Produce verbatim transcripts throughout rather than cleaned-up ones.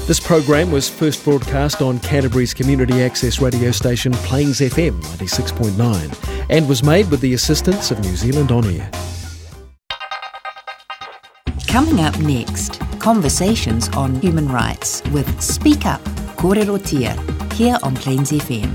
This program was first broadcast on Canterbury's community access radio station Plains F M ninety-six point nine and was made with the assistance of New Zealand On Air. Coming up next, conversations on human rights with Speak Up, Kōrerotia, here on Plains F M.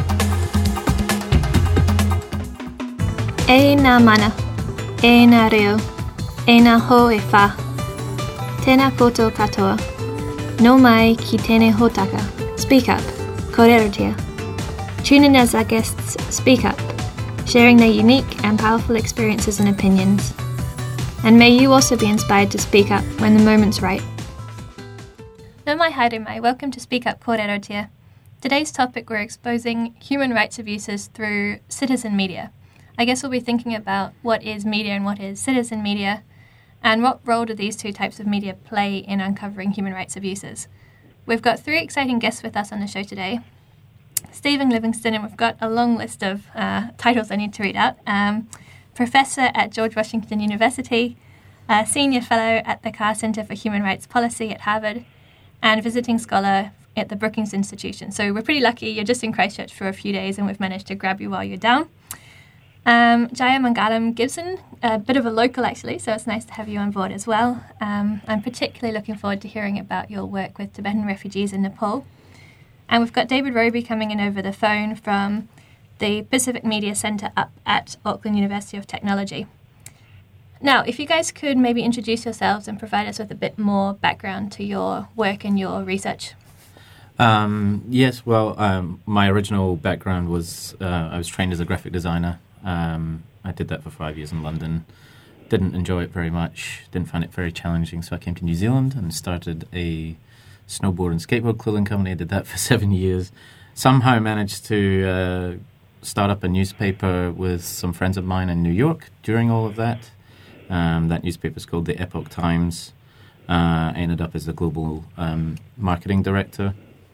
E nā mana, e nā reo, e nā ho e whā. Tēnā koutou katoa. No mai ki tēnei hōtaka. Speak Up, Kōrerotia. Tune in as our guests speak up, sharing their unique and powerful experiences and opinions. And may you also be inspired to speak up when the moment's right. No mai haere mai, welcome to Speak Up, Kōrerotia. Today's topic, we're exposing human rights abuses through citizen media. I guess we'll be thinking about what is media and what is citizen media, and what role do these two types of media play in uncovering human rights abuses. We've got three exciting guests with us on the show today. Stephen Livingstone, and we've got a long list of uh, titles I need to read out. Um, Professor at George Washington University, a Senior Fellow at the Carr Center for Human Rights Policy at Harvard, and Visiting Scholar at the Brookings Institution. So we're pretty lucky. You're just in Christchurch for a few days and we've managed to grab you while you're down. Um, Jayamangalam Gibson, a bit of a local actually, so it's nice to have you on board as well. Um, I'm particularly looking forward to hearing about your work with Tibetan refugees in Nepal. And we've got David Roby coming in over the phone from the Pacific Media Centre up at Auckland University of Technology. Now, if you guys could maybe introduce yourselves and provide us with a bit more background to your work and your research. Um, yes, well, um, my original background was uh, I was trained as a graphic designer. Um, I did that for five years in London. Didn't enjoy it very much. Didn't find it very challenging. So I came to New Zealand and started a snowboard and skateboard clothing company. I did that for seven years. Somehow managed to uh, start up a newspaper with some friends of mine in New York during all of that. Um, that newspaper is called the Epoch Times. Uh, I ended up as the global um, marketing director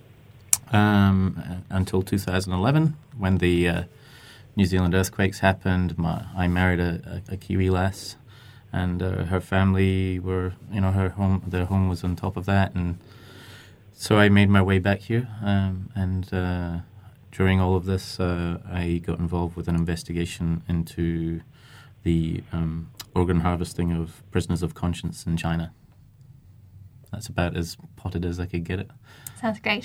um, until two thousand eleven when the uh, New Zealand earthquakes happened. My, I married a, a, a Kiwi lass, and uh, her family were, you know, her home, their home was on top of that, and so I made my way back here. Um, and uh, during all of this, uh, I got involved with an investigation into the um, organ harvesting of prisoners of conscience in China. That's about as potted as I could get it. Sounds great.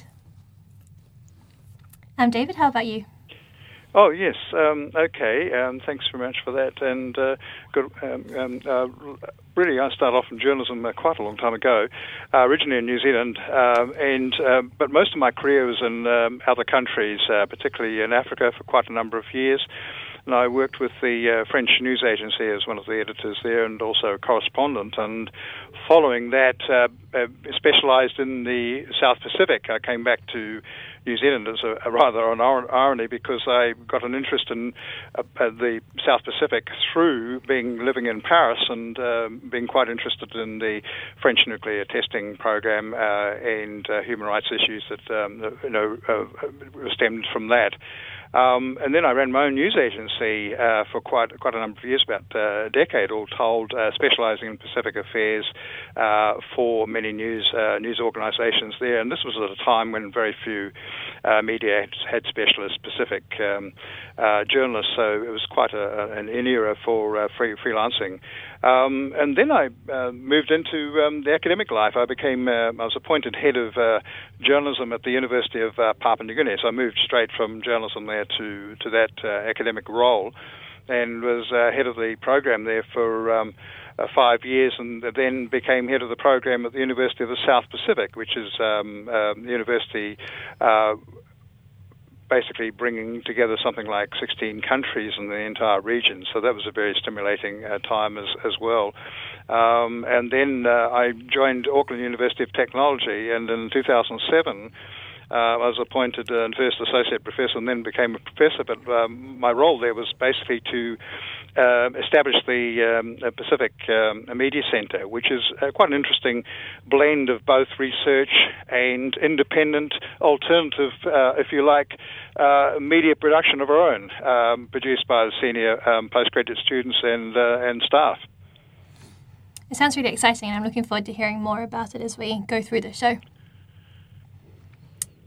Um, David, how about you? Oh, yes. Um, okay. Um, thanks very much for that. And uh, good. Um, um, uh, really, I started off in journalism uh, quite a long time ago, uh, originally in New Zealand, uh, and uh, but most of my career was in um, other countries, uh, particularly in Africa for quite a number of years. And I worked with the uh, French news agency as one of the editors there and also a correspondent. And following that, uh, uh, specialised in the South Pacific. I came back to New Zealand as a, a rather an irony because I got an interest in uh, uh, the South Pacific through being living in Paris and uh, being quite interested in the French nuclear testing program uh, and uh, human rights issues that um, you know uh, stemmed from that. Um, and then I ran my own news agency uh, for quite quite a number of years, about uh, a decade all told, uh, specialising in Pacific affairs uh, for many news uh, news organisations there. And this was at a time when very few uh, media had, had specialist Pacific um, uh, journalists, so it was quite a, an, an era for uh, free, freelancing. Um, and then I uh, moved into um, the academic life. I became, uh, I was appointed head of uh, journalism at the University of uh, Papua New Guinea. So I moved straight from journalism there to, to that uh, academic role and was uh, head of the program there for um, uh, five years and then became head of the program at the University of the South Pacific, which is um, uh, the university uh, basically bringing together something like sixteen countries in the entire region. So that was a very stimulating uh, time as, as well. Um, and then uh, I joined Auckland University of Technology, and in two thousand seven, uh, I was appointed uh, first associate professor and then became a professor. But um, my role there was basically to Uh, established the um, Pacific um, Media Centre, which is uh, quite an interesting blend of both research and independent, alternative, uh, if you like, uh, media production of our own, um, produced by the senior um, postgraduate students and uh, and staff. It sounds really exciting, and I'm looking forward to hearing more about it as we go through the show.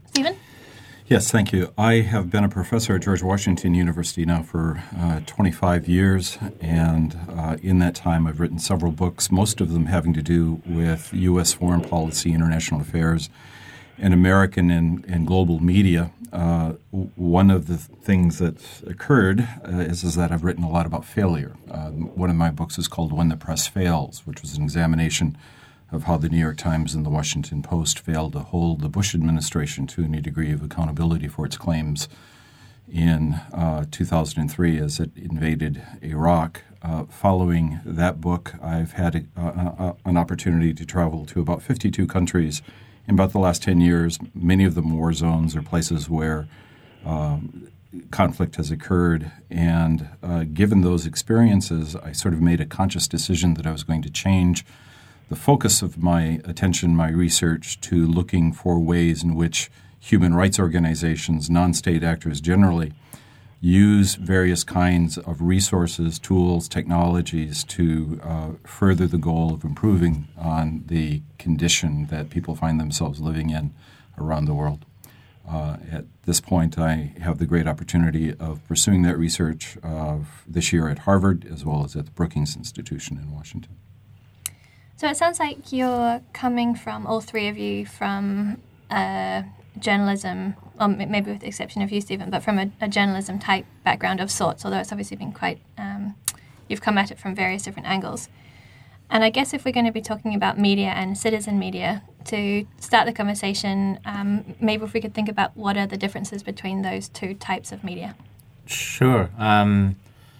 Stephen? Yes, thank you. I have been a professor at George Washington University now for uh, twenty-five years, and uh, in that time I've written several books, most of them having to do with U S foreign policy, international affairs, and American and, and global media. Uh, one of the things that occurred uh, is, is that I've written a lot about failure. Uh, one of my books is called When the Press Fails, which was an examination of how the New York Times and the Washington Post failed to hold the Bush administration to any degree of accountability for its claims in uh, two thousand three as it invaded Iraq. Uh, following that book, I've had a, a, an opportunity to travel to about fifty-two countries in about the last ten years, many of them war zones or places where um, conflict has occurred. And uh, given those experiences, I sort of made a conscious decision that I was going to change the focus of my attention, my research, to looking for ways in which human rights organizations, non-state actors generally, use various kinds of resources, tools, technologies to uh, further the goal of improving on the condition that people find themselves living in around the world. Uh, at this point, I have the great opportunity of pursuing that research uh, this year at Harvard as well as at the Brookings Institution in Washington. So it sounds like you're coming from, all three of you, from uh, journalism, or maybe with the exception of you, Stephen, but from a, a journalism type background of sorts, although it's obviously been quite, um, you've come at it from various different angles. And I guess if we're going to be talking about media and citizen media, to start the conversation, um, maybe if we could think about what are the differences between those two types of media. Sure. Um,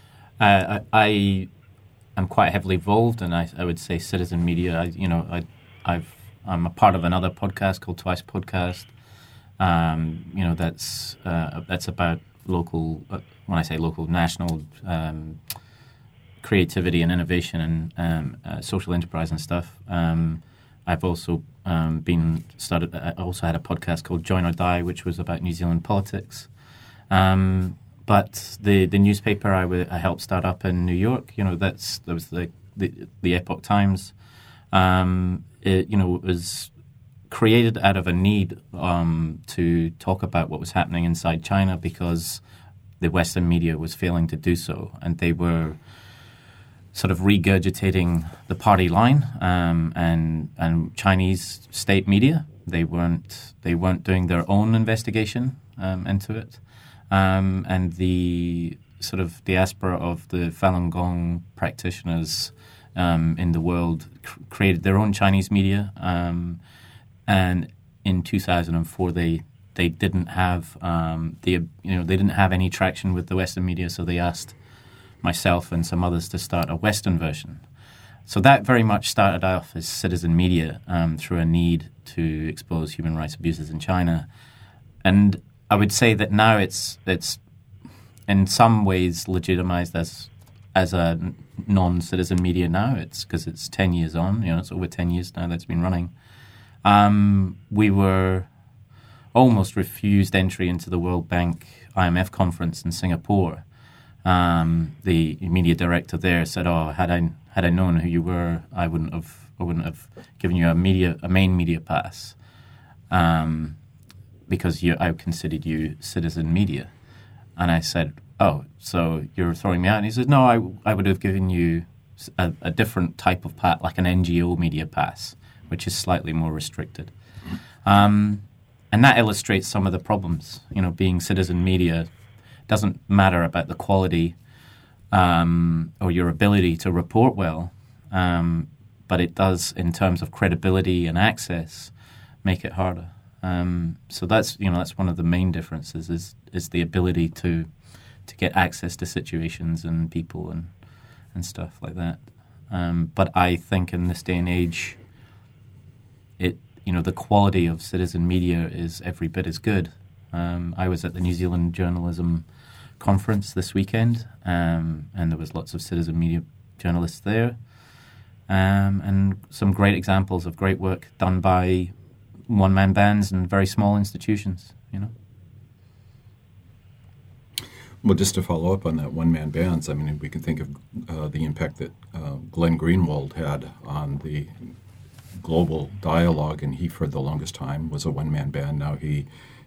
uh, I... I I'm quite heavily involved, and I, I would say citizen media. I, you know, I, I've I'm a part of another podcast called Twice Podcast. Um, you know, that's uh, that's about local. Uh, when I say local, national um, creativity and innovation and um, uh, social enterprise and stuff. Um, I've also um, been started. I also had a podcast called Join or Die, which was about New Zealand politics. Um, But the, the newspaper I, w- I helped start up in New York, you know, that's that was the the, the Epoch Times. Um, it, you know, it was created out of a need um, to talk about what was happening inside China because the Western media was failing to do so, and they were sort of regurgitating the party line um, and and Chinese state media. They weren't they weren't doing their own investigation um, into it. Um, and the sort of diaspora of the Falun Gong practitioners um, in the world cr- created their own Chinese media. Um, and in two thousand four, they they didn't have um, the you know they didn't have any traction with the Western media, so they asked myself and some others to start a Western version. So that very much started off as citizen media um, through a need to expose human rights abuses in China, and I would say that now it's it's in some ways legitimized as as a non-citizen media now. It's because it's ten years on. You know, it's over ten years now that's been running. Um, we were almost refused entry into the World Bank I M F conference in Singapore. Um, the media director there said, "Oh, had I had I known who you were, I wouldn't have I wouldn't have given you a media a main media pass." Um, because you, I considered you citizen media. And I said, oh, so you're throwing me out? And he said, no, I, I would have given you a, a different type of pass, like an N G O media pass, which is slightly more restricted. Um, and that illustrates some of the problems. You know, being citizen media doesn't matter about the quality um, or your ability to report well, um, but it does, in terms of credibility and access, make it harder. Um, so that's you know that's one of the main differences is is the ability to to get access to situations and people and and stuff like that. Um, but I think in this day and age, it you know the quality of citizen media is every bit as good. Um, I was at the New Zealand Journalism Conference this weekend, um, and there was lots of citizen media journalists there, um, and some great examples of great work done by one-man bands and very small institutions, you know. Well, just to follow up on that, one-man bands, I mean, we can think of uh, the impact that uh, Glenn Greenwald had on the global dialogue, and he, for the longest time, was a one-man band. Now he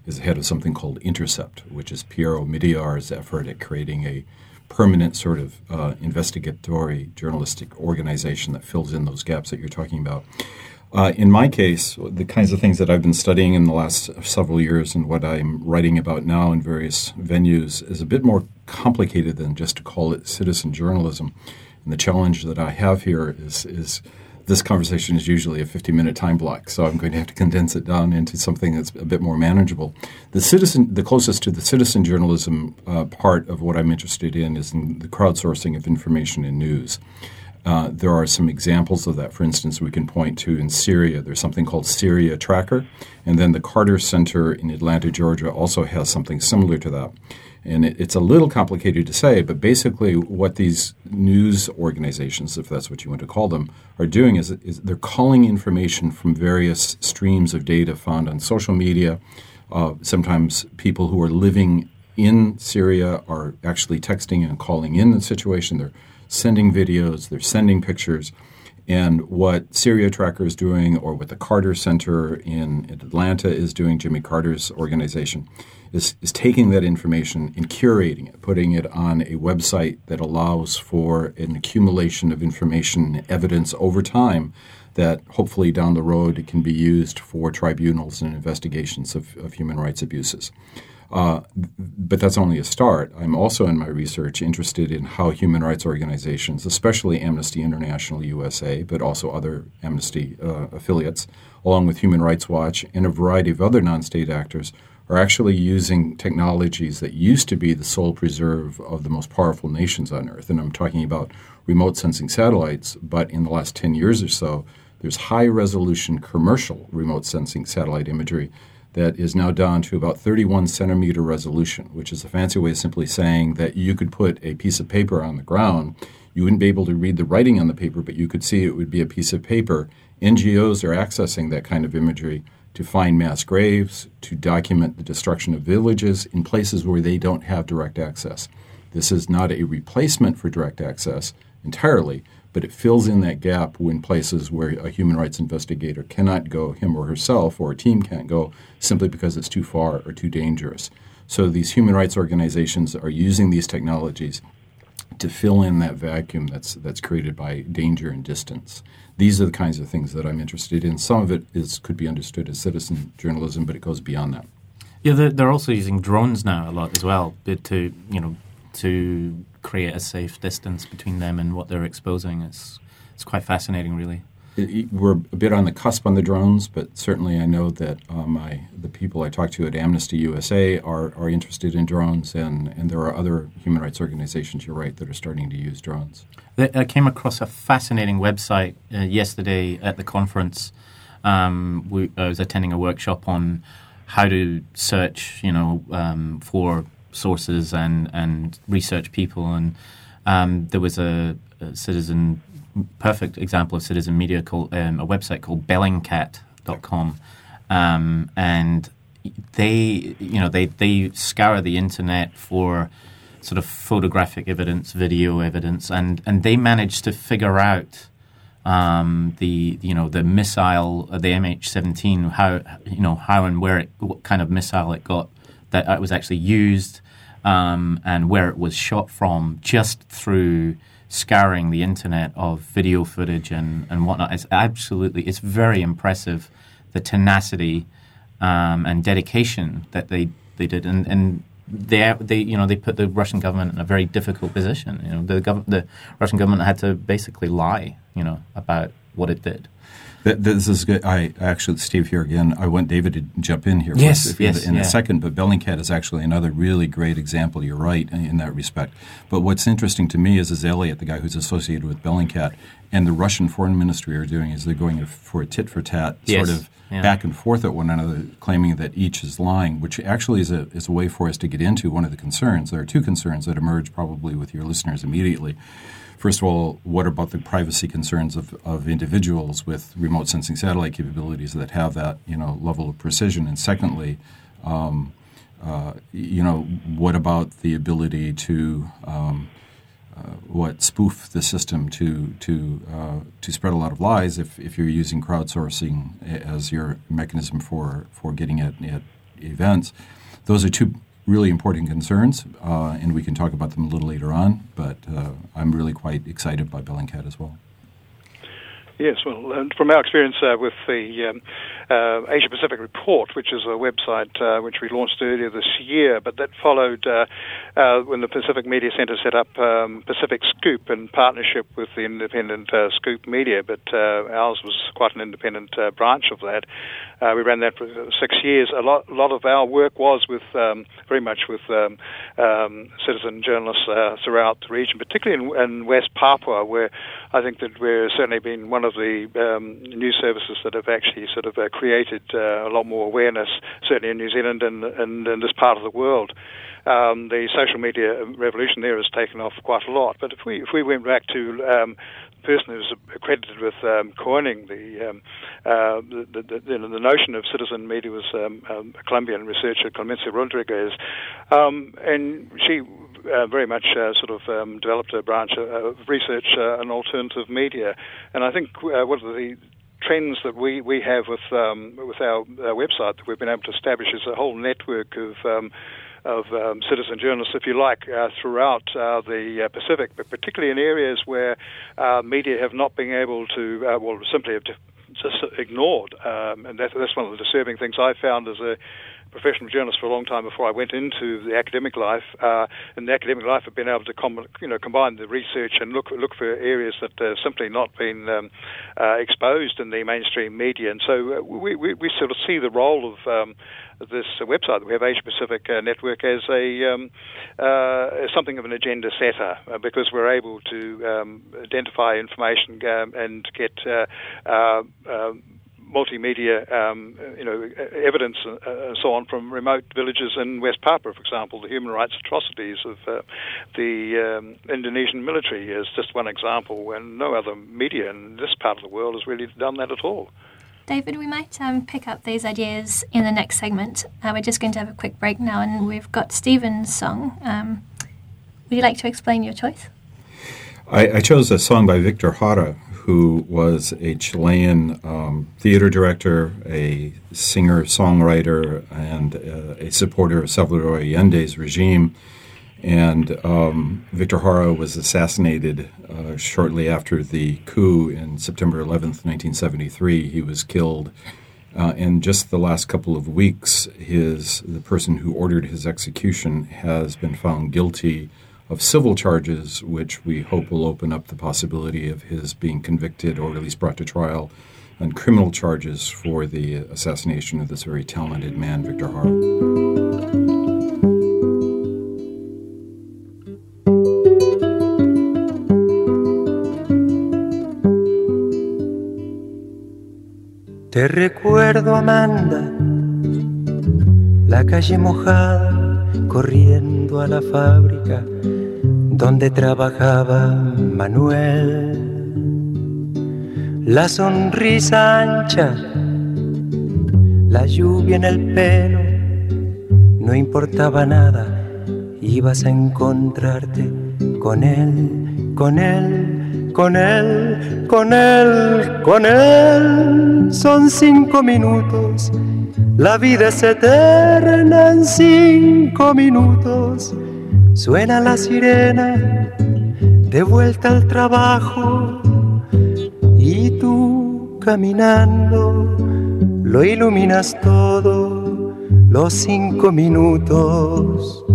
is the head of something called Intercept, which is Piero Migliar's effort at creating a permanent sort of uh, investigatory journalistic organization that fills in those gaps that you're talking about. Uh, in my case, the kinds of things that I've been studying in the last several years and what I'm writing about now in various venues is a bit more complicated than just to call it citizen journalism. And the challenge that I have here is is this conversation is usually a fifty-minute time block, so I'm going to have to condense it down into something that's a bit more manageable. The citizen, the closest to the citizen journalism uh, part of what I'm interested in is in the crowdsourcing of information and news. Uh, there are some examples of that. For instance, we can point to in Syria, there's something called Syria Tracker, and then the Carter Center in Atlanta, Georgia also has something similar to that. And it, it's a little complicated to say, but basically what these news organizations, if that's what you want to call them, are doing is, is they're calling information from various streams of data found on social media. Uh, sometimes people who are living in Syria are actually texting and calling in the situation. They're sending videos, they're sending pictures. And what Syria Tracker is doing, or what the Carter Center in Atlanta is doing, Jimmy Carter's organization, is, is taking that information and curating it, putting it on a website that allows for an accumulation of information and evidence over time that hopefully down the road it can be used for tribunals and investigations of, of human rights abuses. Uh, but that's only a start. I'm also in my research interested in how human rights organizations, especially Amnesty International U S A, but also other Amnesty uh, affiliates, along with Human Rights Watch and a variety of other non-state actors, are actually using technologies that used to be the sole preserve of the most powerful nations on Earth. And I'm talking about remote sensing satellites, but in the last ten years or so, there's high-resolution commercial remote sensing satellite imagery that is now down to about thirty-one centimeter resolution, which is a fancy way of simply saying that you could put a piece of paper on the ground. You wouldn't be able to read the writing on the paper, but you could see it would be a piece of paper. N G Os are accessing that kind of imagery to find mass graves, to document the destruction of villages in places where they don't have direct access. This is not a replacement for direct access entirely, but it fills in that gap in places where a human rights investigator cannot go, him or herself, or a team can't go, simply because it's too far or too dangerous. So these human rights organizations are using these technologies to fill in that vacuum that's that's created by danger and distance. These are the kinds of things that I'm interested in. Some of it is could be understood as citizen journalism, but it goes beyond that. Yeah, they're, they're also using drones now a lot as well to, you know, to create a safe distance between them and what they're exposing. It's it's quite fascinating, really. It, it, we're a bit on the cusp on the drones, but certainly I know that uh, my the people I talk to at Amnesty U S A are, are interested in drones, and, and there are other human rights organizations, you're right, that are starting to use drones. I came across a fascinating website uh, yesterday at the conference. Um, we, I was attending a workshop on how to search, you know, um, for sources and, and research people, and um, there was a, a citizen, perfect example of citizen media called um, a website called Bellingcat dot com, um, and they, you know, they they scour the internet for sort of photographic evidence, video evidence, and, and they managed to figure out um, the you know the missile, uh, the M H seventeen, how you know how and where it, what kind of missile it got, that it was actually used, um, and where it was shot from, just through scouring the internet of video footage and, and whatnot. It's absolutely, it's very impressive, the tenacity um, and dedication that they, they did, and and. They, they, you know, they put the Russian government in a very difficult position. You know, the gov- the Russian government had to basically lie, you know, about what it did. This is good. I actually, Steve, here again. I want David to jump in here. Yes, if, yes, in yeah. a second. But Bellingcat is actually another really great example. You're right in that respect. But what's interesting to me is, is Elliot, the guy who's associated with Bellingcat, and the Russian Foreign Ministry are doing is they're going for a tit for tat yes. sort of yeah. back and forth at one another, claiming that each is lying, which actually is a is a way for us to get into one of the concerns. There are two concerns that emerge probably with your listeners immediately. First of all, what about the privacy concerns of, of individuals with remote sensing satellite capabilities that have that, you know, level of precision? And secondly, um, uh, you know, what about the ability to um, uh, what spoof the system to to uh, to spread a lot of lies if, if you're using crowdsourcing as your mechanism for, for getting at, at events. Those are two really important concerns, uh, and we can talk about them a little later on, but uh, I'm really quite excited by Bellingcat as well. Yes, well, and from our experience uh, with the um, uh, Asia Pacific Report, which is a website uh, which we launched earlier this year, but that followed uh, uh, when the Pacific Media Centre set up um, Pacific Scoop in partnership with the independent uh, Scoop Media, but uh, ours was quite an independent uh, branch of that. Uh, we ran that for six years. A lot, a lot of our work was with um, very much with um, um, citizen journalists uh, throughout the region, particularly in, in West Papua, where I think that we're certainly been one of the um, news services that have actually sort of uh, created uh, a lot more awareness, certainly in New Zealand and, and in this part of the world. Um, the social media revolution there has taken off quite a lot. But if we if we went back to um, the person who's accredited with um, coining the, um, uh, the, the, the the notion of citizen media was um, um, a Colombian researcher, Clemencia Rodriguez, um, and she uh, very much uh, sort of um, developed a branch of research uh, on alternative media. And I think uh, one of the trends that we, we have with um, with our, our website that we've been able to establish is a whole network of um, of um, citizen journalists, if you like, uh, throughout uh, the uh, Pacific, but particularly in areas where uh, media have not been able to, uh, well, simply have just ignored. Um, and that, that's one of the disturbing things I found as a professional journalist for a long time before I went into the academic life. Uh, in the academic life, I've been able to com- you know, combine the research and look look for areas that have simply not been um, uh, exposed in the mainstream media. And so uh, we, we, we sort of see the role of um, this uh, website that we have, Asia Pacific uh, Network, as a um, uh, as something of an agenda setter, uh, because we're able to um, identify information um, and get uh, uh, uh, multimedia, um, you know, evidence uh, and so on from remote villages in West Papua, for example. The human rights atrocities of uh, the um, Indonesian military is just one example, and no other media in this part of the world has really done that at all. David, we might um, pick up these ideas in the next segment. Uh, we're just going to have a quick break now, and we've got Stephen's song. Um, would you like to explain your choice? I, I chose a song by Victor Jara, who was a Chilean um, theater director, a singer-songwriter, and uh, a supporter of Salvador Allende's regime. And um, Victor Jara was assassinated uh, shortly after the coup in September eleventh, nineteen seventy-three. He was killed. Uh, in just the last couple of weeks, his the person who ordered his execution has been found guilty of civil charges, which we hope will open up the possibility of his being convicted or at least brought to trial on criminal charges for the assassination of this very talented man, Victor Jara. Te recuerdo, Amanda, la calle mojada, corriendo a la fábrica donde trabajaba Manuel. La sonrisa ancha, la lluvia en el pelo, no importaba nada, ibas a encontrarte con él, con él, con él, con él, con él. Son cinco minutos, la vida es eterna en cinco minutos. Suena la sirena, de vuelta al trabajo, y tú caminando, lo iluminas todo, los cinco minutos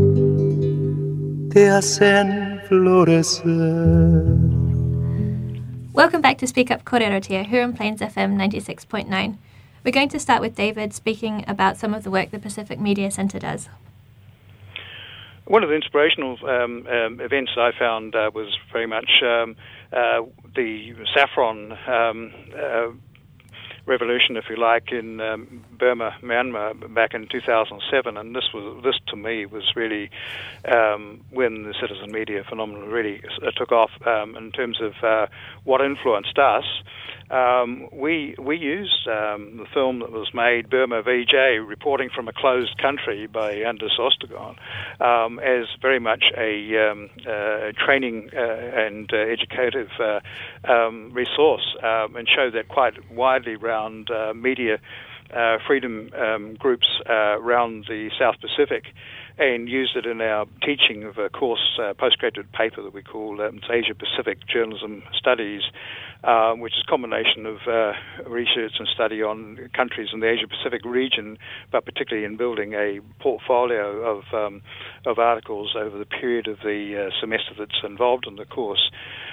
te hacen florecer. Welcome back to Speak Up Kōrero here on Plains F M ninety-six point nine. We're going to start with David speaking about some of the work the Pacific Media Centre does. One of the inspirational um, um, events I found uh, was very much um, uh, the saffron um, uh, revolution, if you like, in um, Burma, Myanmar, back in two thousand seven, and this was this to me was really um, when the citizen media phenomenon really uh, took off um, in terms of uh, what influenced us. Um, we we used um, the film that was made, Burma V J, Reporting from a Closed Country by Anders Ostergon, um, as very much a um, uh, training uh, and uh, educative uh, um, resource, um, and showed that quite widely around uh, media uh, freedom um, groups uh, around the South Pacific, and used it in our teaching of a course, uh, postgraduate paper that we call um, Asia Pacific Journalism Studies, uh, which is a combination of uh, research and study on countries in the Asia Pacific region, but particularly in building a portfolio of um, of articles over the period of the uh, semester that's involved in the course.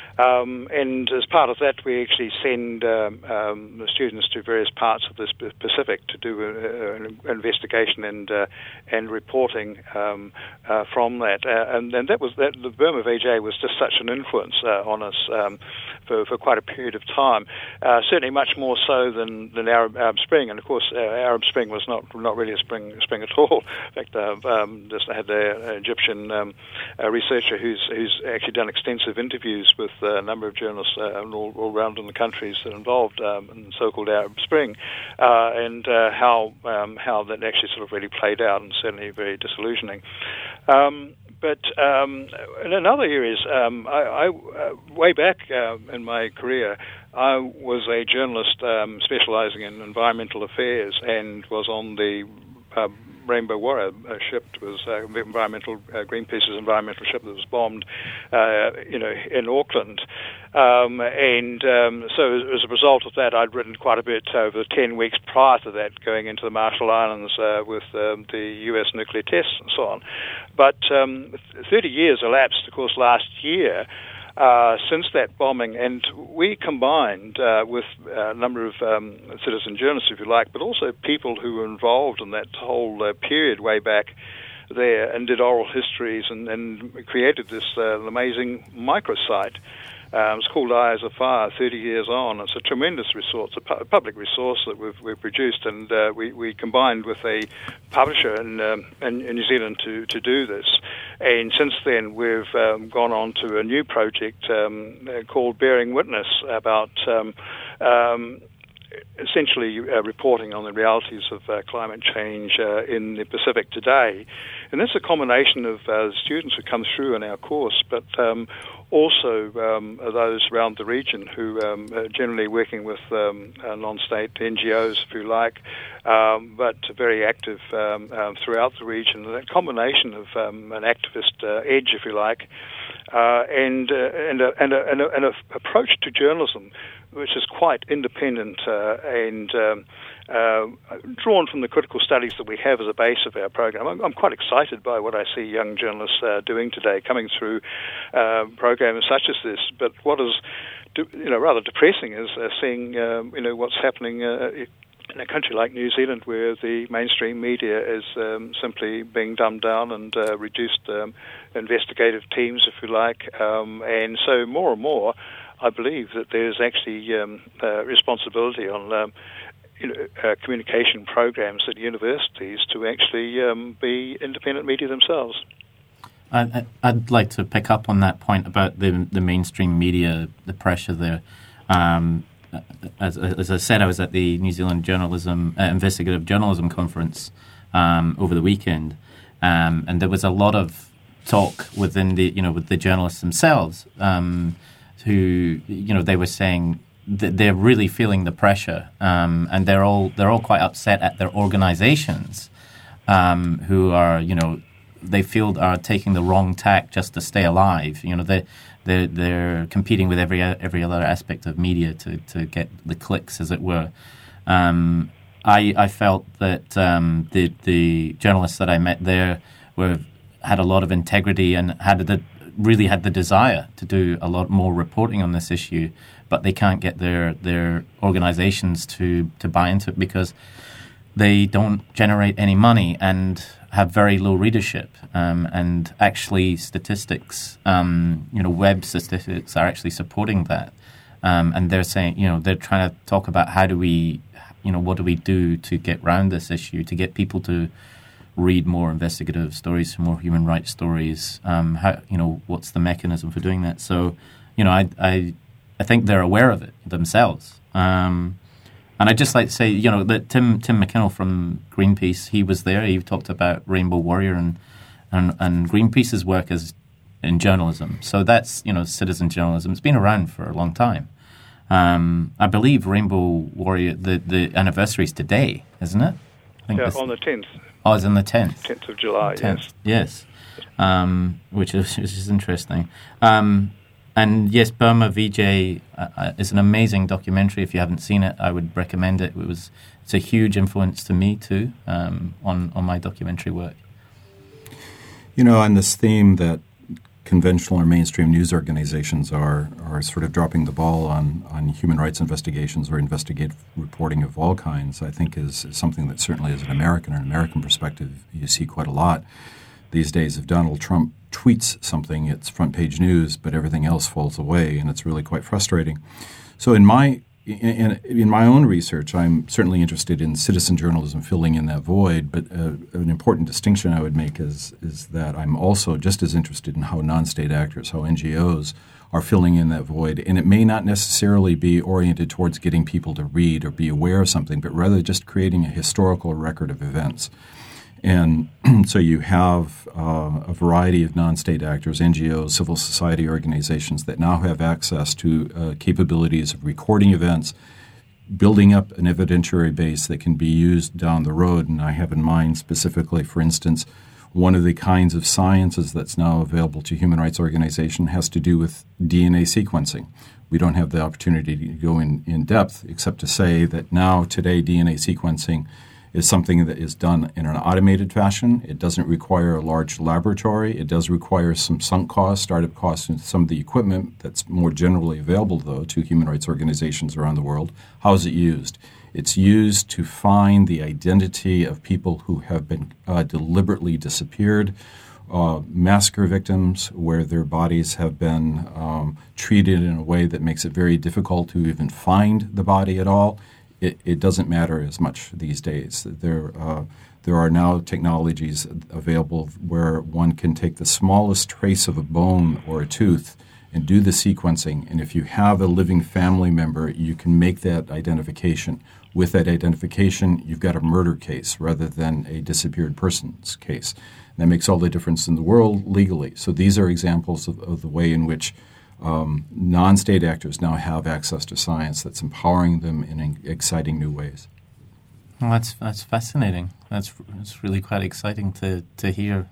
Um, and as part of that, we actually send um, um, the students to various parts of the Pacific to do a, an investigation and uh, and reporting um, uh, from that. Uh, and, and that was that. The Burma V J was just such an influence uh, on us um, for, for quite a period of time. Uh, certainly, much more so than, than Arab, Arab Spring. And of course, uh, Arab Spring was not not really a spring spring at all. In fact, uh, um, just had an Egyptian um, a researcher who's who's actually done extensive interviews with Uh, a number of journalists uh, all, all around in the countries that are involved um, in the so-called Arab Spring, uh, and uh, how um, how that actually sort of really played out, and certainly very disillusioning. Um, but um, in other areas, um, I, I uh, way back uh, in my career, I was a journalist um, specialising in environmental affairs, and was on the uh, Rainbow Warrior uh, ship. It was uh, environmental uh, Greenpeace's environmental ship that was bombed, uh, you know, in Auckland. Um, and um, so as a result of that, I'd written quite a bit over the ten weeks prior to that, going into the Marshall Islands uh, with um, the U S nuclear tests and so on. But um, thirty years elapsed, of course, last year. Uh, since that bombing, and we combined uh, with a number of um, citizen journalists, if you like, but also people who were involved in that whole uh, period way back there, and did oral histories, and, and created this uh, amazing microsite. Um, it's called Eyes of Fire, thirty years on. It's a tremendous resource, a pu- public resource that we've, we've produced, and uh, we, we combined with a publisher in, um, in, in New Zealand to, to do this. And since then, we've um, gone on to a new project um, called Bearing Witness, about um, um, essentially uh, reporting on the realities of uh, climate change uh, in the Pacific today. And that's a combination of uh, students who come through in our course, but um, also um, those around the region who um, are generally working with um, uh, non-state N G Os, if you like, um, but very active um, um, throughout the region. And that combination of um, an activist uh, edge, if you like, uh, and, uh, and, a, and, a, and, a, and a approach to journalism which is quite independent uh, and um, uh, drawn from the critical studies that we have as a base of our program. I'm, I'm quite excited by what I see young journalists uh, doing today, coming through uh, programs such as this. But what is, you know, rather depressing is uh, seeing, um, you know, what's happening uh, in a country like New Zealand, where the mainstream media is um, simply being dumbed down and uh, reduced um, investigative teams, if you like, um, and so more and more, I believe that there's actually um, uh, responsibility on um, you know, uh, communication programs at universities to actually um, be independent media themselves. I, I'd like to pick up on that point about the the mainstream media, the pressure there. Um, as, as I said, I was at the New Zealand Journalism uh, Investigative Journalism Conference um, over the weekend, um, and there was a lot of talk within the you know with the journalists themselves. Um, who, you know, they were saying that they're really feeling the pressure, um, and they're all they're all quite upset at their organizations, um, who are, you know, they feel are taking the wrong tack just to stay alive. You know, they they they're competing with every every other aspect of media to, to get the clicks, as it were. Um, I I felt that um, the the journalists that I met there were had a lot of integrity and had the really had the desire to do a lot more reporting on this issue, but they can't get their their organizations to, to buy into it because they don't generate any money and have very low readership. Um, and actually statistics, um, you know, web statistics are actually supporting that. Um, and they're saying, you know, they're trying to talk about how do we, you know, what do we do to get around this issue, to get people to read more investigative stories, more human rights stories. Um, how you know what's the mechanism for doing that? So, you know, I I, I think they're aware of it themselves. Um, and I'd just like to say, you know, that Tim Tim McKinnell from Greenpeace, he was there. He talked about Rainbow Warrior and and, and Greenpeace's work as in journalism. So that's, you know, citizen journalism. It's been around for a long time. Um, I believe Rainbow Warrior, the, the anniversary is today, isn't it? I think Yeah, this, on the tenth. Oh, it's on the tenth. tenth of July, tenth, yes. Yes, um, which, is, which is interesting. Um, and yes, Burma V J uh, is an amazing documentary. If you haven't seen it, I would recommend it. It was It's a huge influence to me, too, um, on, on my documentary work. You know, on this theme that conventional or mainstream news organizations are are sort of dropping the ball on, on human rights investigations or investigative reporting of all kinds, I think is, is something that certainly as an American or an American perspective you see quite a lot these days. If Donald Trump tweets something, it's front page news, but everything else falls away, and it's really quite frustrating. So in my In, in my own research, I'm certainly interested in citizen journalism filling in that void, but uh, an important distinction I would make is is that I'm also just as interested in how non-state actors, how N G Os are filling in that void. And it may not necessarily be oriented towards getting people to read or be aware of something, but rather just creating a historical record of events. And so you have uh, a variety of non-state actors, N G Os, civil society organizations that now have access to uh, capabilities of recording events, building up an evidentiary base that can be used down the road. And I have in mind specifically, for instance, one of the kinds of sciences that's now available to human rights organizations has to do with D N A sequencing. We don't have the opportunity to go in, in depth except to say that now today D N A sequencing is something that is done in an automated fashion. It doesn't require a large laboratory. It does require some sunk costs, startup costs, and some of the equipment that's more generally available, though, to human rights organizations around the world. How is it used? It's used to find the identity of people who have been uh, deliberately disappeared, uh, massacre victims where their bodies have been um, treated in a way that makes it very difficult to even find the body at all. It, it doesn't matter as much these days. There, uh, there are now technologies available where one can take the smallest trace of a bone or a tooth and do the sequencing. And if you have a living family member, you can make that identification. With that identification, you've got a murder case rather than a disappeared person's case. And that makes all the difference in the world legally. So these are examples of, of the way in which Um, non-state actors now have access to science that's empowering them in exciting new ways. Well, that's that's fascinating. That's that's really quite exciting to, to hear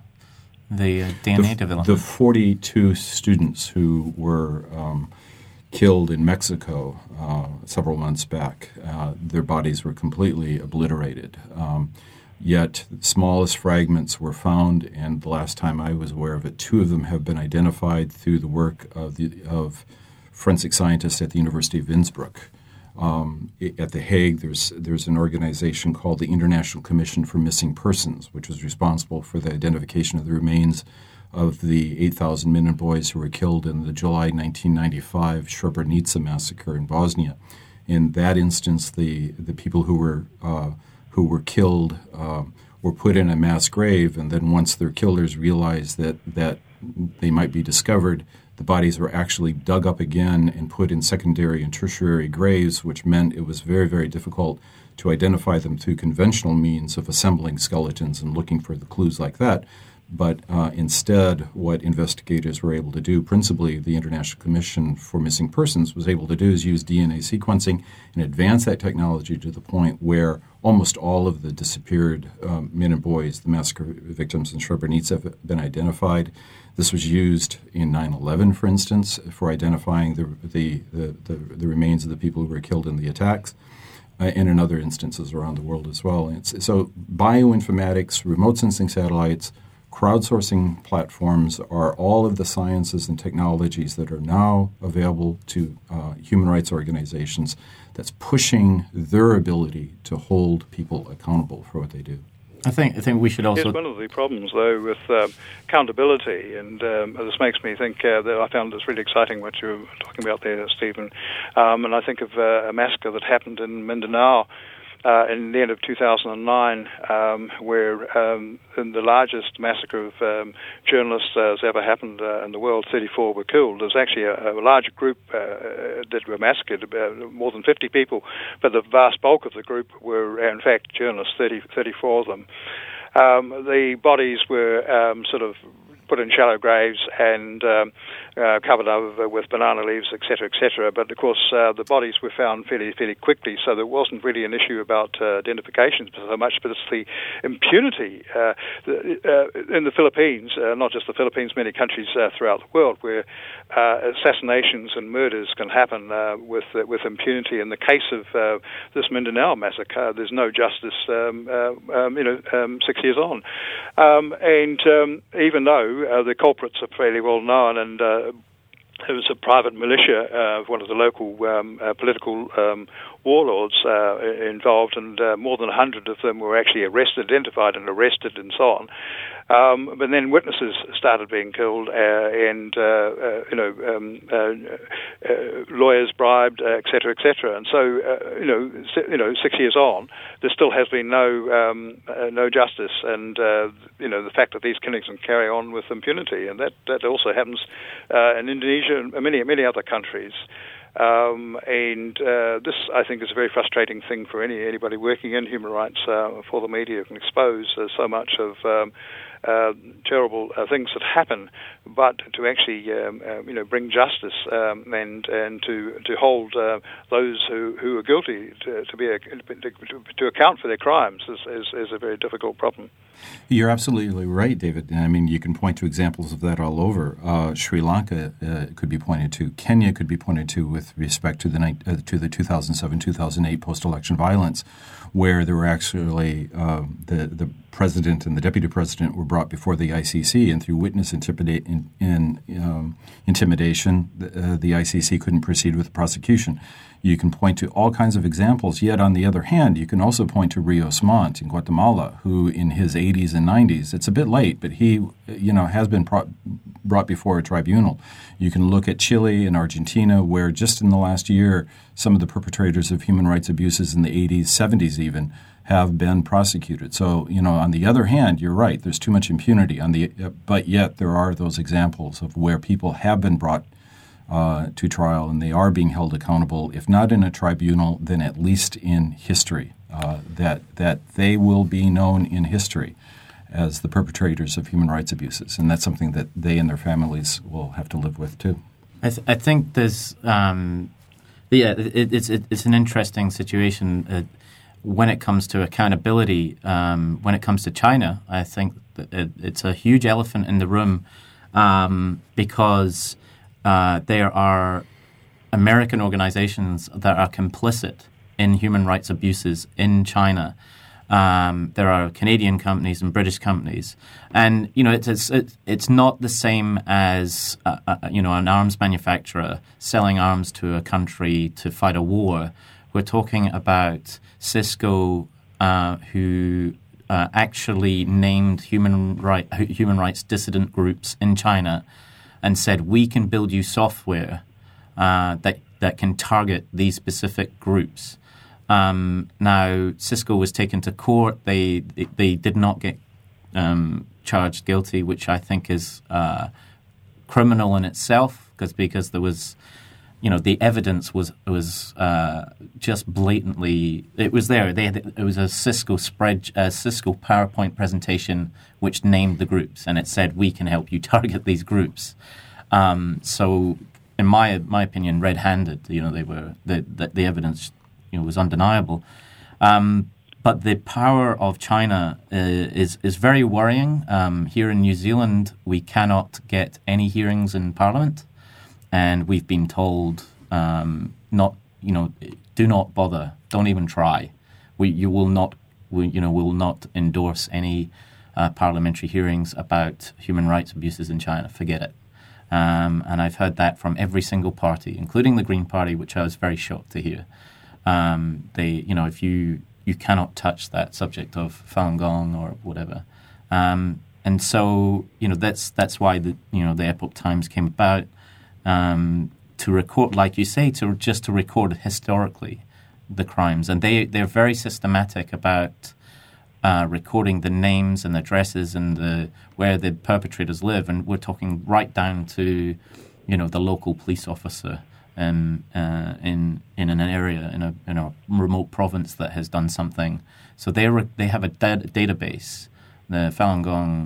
the uh, D N A the, development. The forty-two students who were um, killed in Mexico uh, several months back, uh, their bodies were completely obliterated. Um, Yet the smallest fragments were found, and the last time I was aware of it, two of them have been identified through the work of the of forensic scientists at the University of Innsbruck. Um, at The Hague, there's there's an organization called the International Commission for Missing Persons, which was responsible for the identification of the remains of the eight thousand men and boys who were killed in the July nineteen ninety-five Srebrenica massacre in Bosnia. In that instance, the the people who were uh, who were killed uh, were put in a mass grave, and then once their killers realized that, that they might be discovered, the bodies were actually dug up again and put in secondary and tertiary graves, which meant it was very, very difficult to identify them through conventional means of assembling skeletons and looking for the clues like that. But uh, instead, what investigators were able to do, principally the International Commission for Missing Persons, was able to do is use D N A sequencing and advance that technology to the point where almost all of the disappeared um, men and boys, the massacre victims in Srebrenica, have been identified. This was used in nine eleven, for instance, for identifying the the, the, the, the remains of the people who were killed in the attacks, uh, and in other instances around the world as well. And it's, so bioinformatics, remote sensing satellites, crowdsourcing platforms are all of the sciences and technologies that are now available to uh, human rights organizations that's pushing their ability to hold people accountable for what they do. I think I think we should also... Yes, one of the problems, though, with um, accountability, and um, this makes me think uh, that I found this really exciting what you were talking about there, Stephen, um, and I think of uh, a massacre that happened in Mindanao Uh, in the end of two thousand nine, um, where um, in the largest massacre of um, journalists uh, has ever happened uh, in the world, thirty-four were killed. There was actually a, a larger group uh, that were massacred, uh, more than fifty people, but the vast bulk of the group were, in fact, journalists, thirty, thirty-four of them. Um, the bodies were um, sort of put in shallow graves and um, uh, covered over with banana leaves, et cetera, et cetera. But of course, uh, the bodies were found fairly, fairly quickly, so there wasn't really an issue about uh, identifications so much, but it's the impunity uh, the, uh, in the Philippines, uh, not just the Philippines, many countries uh, throughout the world, where uh, assassinations and murders can happen uh, with uh, with impunity. In the case of uh, this Mindanao massacre, there's no justice, um, uh, um, you know, um, six years on. Um, and um, even though uh, the culprits are fairly well known, and uh, there was a private militia of uh, one of the local um, uh, political um, warlords uh, involved, and uh, more than a hundred of them were actually arrested, identified and arrested, and so on. Um, but then witnesses started being killed, uh, and uh, uh, you know, um, uh, uh, lawyers bribed, uh, et cetera, et cetera. And so, uh, you know, si- you know, six years on, there still has been no um, uh, no justice, and uh, you know, the fact that these killings can carry on with impunity, and that that also happens uh, in Indonesia and many many other countries. Um, and uh, this, I think, is a very frustrating thing for any anybody working in human rights, uh, for the media can expose uh, so much of um, uh, terrible uh, things that happen, but to actually um, uh, you know, bring justice um, and and to to hold uh, those who, who are guilty to, to be a, to, to account for their crimes is, is, is a very difficult problem. You're absolutely right, David. I mean, you can point to examples of that all over. Uh, Sri Lanka uh, could be pointed to. Kenya could be pointed to with respect to the uh, to the two thousand seven two thousand eight post-election violence, where there were actually uh, the the president and the deputy president were brought before the I C C, and through witness intimidate, in, in, um, intimidation, the, uh, the I C C couldn't proceed with the prosecution. You can point to all kinds of examples, yet on the other hand, you can also point to Rios Montt in Guatemala, who in his eighties and nineties, it's a bit late, but he, you know, has been pro- brought before a tribunal. You can look at Chile and Argentina, where just in the last year, some of the perpetrators of human rights abuses in the eighties, seventies even, have been prosecuted. So, you know, on the other hand, you're right, there's too much impunity. On the, uh, but yet there are those examples of where people have been brought Uh, to trial, and they are being held accountable, if not in a tribunal, then at least in history, uh, that that they will be known in history as the perpetrators of human rights abuses, and that's something that they and their families will have to live with too. I, th- I think there's, um, yeah, it, it's it, it's an interesting situation uh, when it comes to accountability. Um, when it comes to China, I think that it, it's a huge elephant in the room um, because Uh, there are American organizations that are complicit in human rights abuses in China. Um, there are Canadian companies and British companies, and you know it's it's it's not the same as uh, uh, you know an arms manufacturer selling arms to a country to fight a war. We're talking about Cisco, uh, who uh, actually named human right human rights dissident groups in China, and said, we can build you software uh, that that can target these specific groups. Um, now, Cisco was taken to court. They they did not get um, charged guilty, which I think is uh, criminal in itself, because because there was, you know, the evidence was was uh, just blatantly, it was there. They had, it was a Cisco spread, a Cisco PowerPoint presentation which named the groups, and it said, we can help you target these groups. Um, so, in my my opinion, red-handed. You know, they were the the, the evidence, you know, was undeniable. Um, but the power of China uh, is is very worrying. Um, here in New Zealand, we cannot get any hearings in Parliament, and we've been told um, not, you know, do not bother, don't even try. We you will not, we, you know, we will not endorse any uh, parliamentary hearings about human rights abuses in China. Forget it. Um, and I've heard that from every single party, including the Green Party, which I was very shocked to hear. Um, they, you know, if you you cannot touch that subject of Falun Gong or whatever. Um, and so, you know, that's that's why the you know the Epoch Times came about. Um, to record, like you say, to just to record historically the crimes, and they they're very systematic about uh, recording the names and addresses and the where the perpetrators live, and we're talking right down to, you know, the local police officer um, uh, in in an area in a in a remote province that has done something. So they re- they have a da- database. The Falun Gong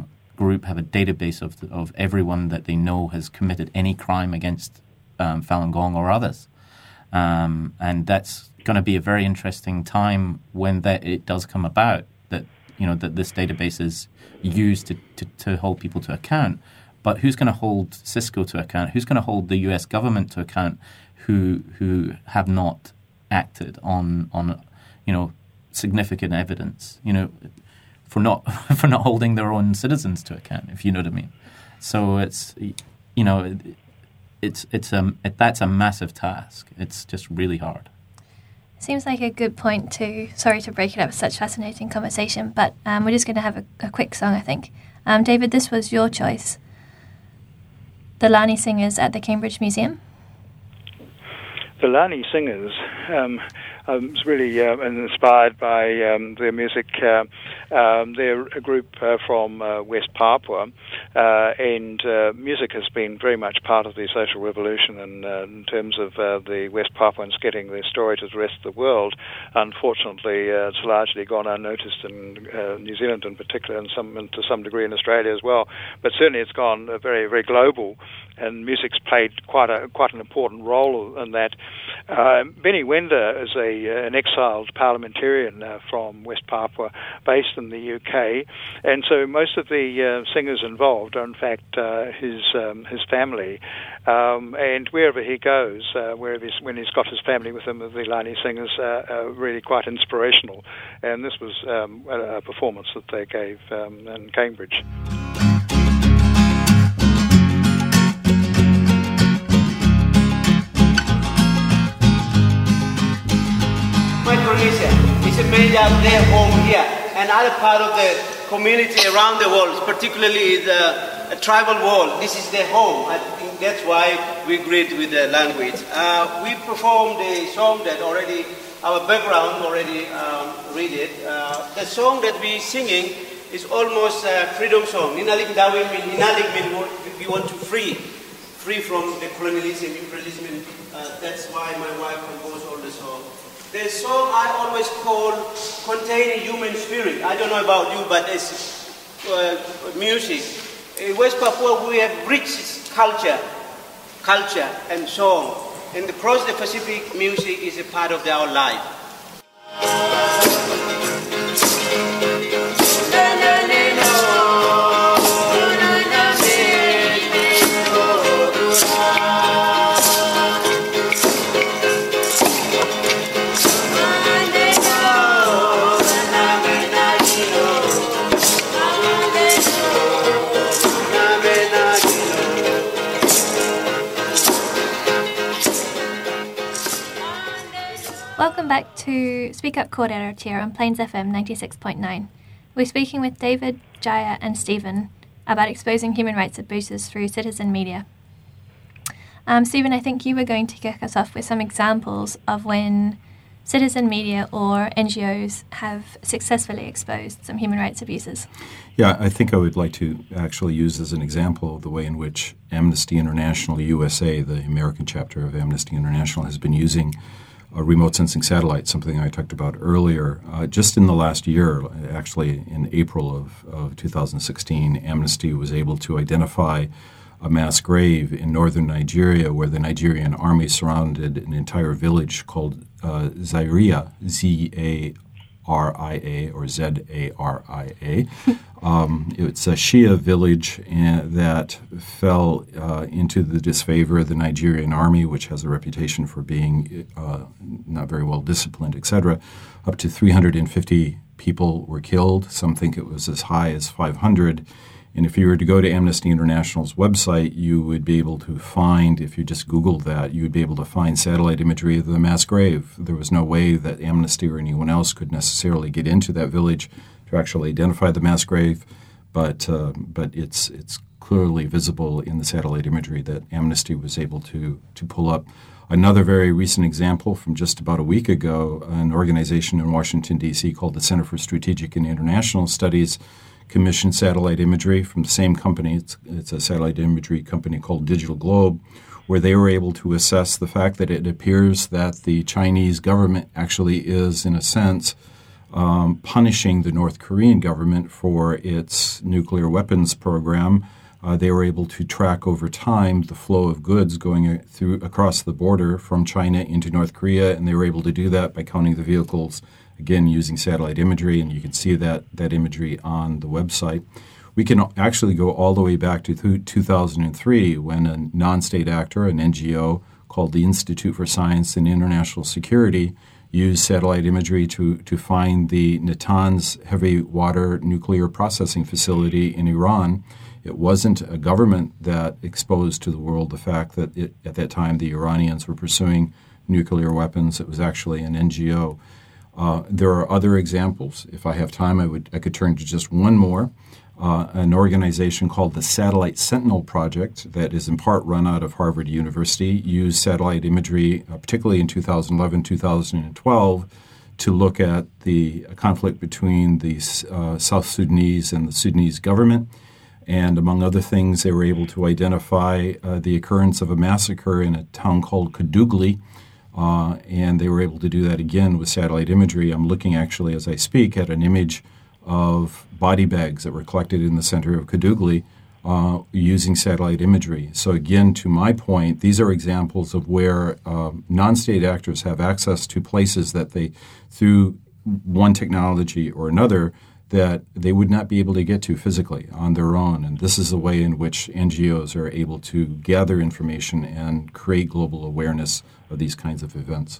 group have a database of of everyone that they know has committed any crime against um, Falun Gong or others. Um, and that's going to be a very interesting time when that it does come about, that you know that this database is used to, to, to hold people to account. But who's going to hold Cisco to account? Who's going to hold the U S government to account who who have not acted on on you know significant evidence, you know, for not for not holding their own citizens to account, if you know what I mean. So it's you know it's it's um it, that's a massive task. It's just really hard. Seems like a good point to, sorry to break it up, such fascinating conversation, but um, we're just going to have a, a quick song, I think. Um, David, this was your choice. The Lani Singers at the Cambridge Museum. The Lani Singers um, I was really uh, inspired by um, their music. Uh, um, they're a group uh, from uh, West Papua, uh, and uh, music has been very much part of the social revolution in, uh, in terms of uh, the West Papuans getting their story to the rest of the world. Unfortunately, uh, it's largely gone unnoticed in uh, New Zealand in particular, and some, and to some degree in Australia as well. But certainly it's gone uh, very, very global, and music's played quite a quite an important role in that. Uh, Benny Wenda is a uh, an exiled parliamentarian uh, from West Papua, based in the U K, and so most of the uh, singers involved are in fact uh, his um, his family, um, and wherever he goes, uh, wherever he's, when he's got his family with him, the Lani Singers uh, are really quite inspirational, and this was um, a, a performance that they gave um, in Cambridge. Micronesia is made up their home here, and other part of the community around the world, particularly the tribal world. This is their home. I think that's why we agreed with the language. Uh, we performed a song that already, our background already um, read it. Uh, the song that we're singing is almost a freedom song. Ninalik Dawi mean Ninalik mean we want to free, free from the colonialism, imperialism. Uh, that's why my wife composed all the song. The song I always call contain a human spirit. I don't know about you, but it's uh, music. In West Papua, we have rich culture, culture and song. And across the Pacific, music is a part of our life. Welcome back to Speak Up Kōrero here on Plains F M ninety-six point nine. We're speaking with David, Jaya and Stephen about exposing human rights abuses through citizen media. Um, Stephen, I think you were going to kick us off with some examples of when citizen media or N G Os have successfully exposed some human rights abuses. Yeah, I think I would like to actually use as an example the way in which Amnesty International U S A, the American chapter of Amnesty International, has been using a remote sensing satellite, something I talked about earlier. Uh, just in the last year, actually in April of, of two thousand sixteen, Amnesty was able to identify a mass grave in northern Nigeria where the Nigerian army surrounded an entire village called uh, Zaria, Z A R I A or Z A R I A. Um, it's a Shia village in, that fell uh, into the disfavor of the Nigerian army, which has a reputation for being uh, not very well disciplined, et cetera. Up to three hundred fifty people were killed. Some think it was as high as five hundred. And if you were to go to Amnesty International's website, you would be able to find, if you just Googled that, you would be able to find satellite imagery of the mass grave. There was no way that Amnesty or anyone else could necessarily get into that village to actually identify the mass grave, but uh, but it's it's clearly visible in the satellite imagery that Amnesty was able to to pull up. Another very recent example from just about a week ago, an organization in Washington, D C called the Center for Strategic and International Studies commissioned satellite imagery from the same company. It's, it's a satellite imagery company called Digital Globe, where they were able to assess the fact that it appears that the Chinese government actually is, in a sense, um, punishing the North Korean government for its nuclear weapons program. Uh, they were able to track over time the flow of goods going through across the border from China into North Korea, and they were able to do that by counting the vehicles, again, using satellite imagery, and you can see that, that imagery on the website. We can actually go all the way back to th- two thousand three when a non-state actor, an N G O called the Institute for Science and International Security, used satellite imagery to, to find the Natanz heavy water nuclear processing facility in Iran. It wasn't a government that exposed to the world the fact that it, at that time the Iranians were pursuing nuclear weapons. It was actually an N G O. Uh, there are other examples. If I have time, I would I could turn to just one more. Uh, an organization called the Satellite Sentinel Project that is in part run out of Harvard University used satellite imagery, uh, particularly in two thousand eleven, two thousand twelve, to look at the conflict between the uh, South Sudanese and the Sudanese government. And among other things, they were able to identify uh, the occurrence of a massacre in a town called Kadugli, uh, and they were able to do that again with satellite imagery. I'm looking actually as I speak at an image of body bags that were collected in the center of Kadugli uh, using satellite imagery. So again, to my point, these are examples of where uh, non-state actors have access to places that they, through one technology or another, that they would not be able to get to physically on their own. And this is the way in which N G Os are able to gather information and create global awareness of these kinds of events.